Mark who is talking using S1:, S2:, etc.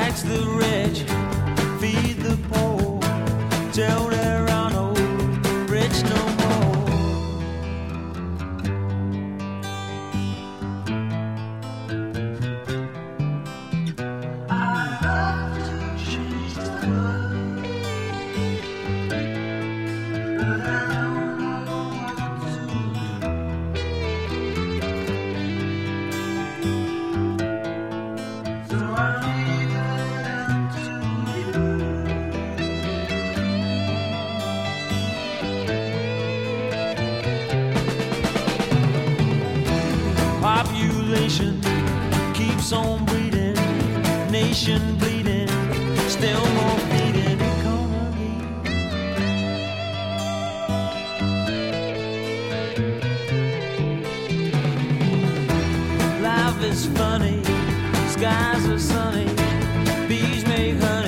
S1: Tax the rich, feed the poor, till there are no rich no more. I love to change the world, but I don't know what to do. So I leave it up to you. Population keeps on breeding, nation bleeding, still more feeding economy. Life is funny, skies are sunny, bees make honey.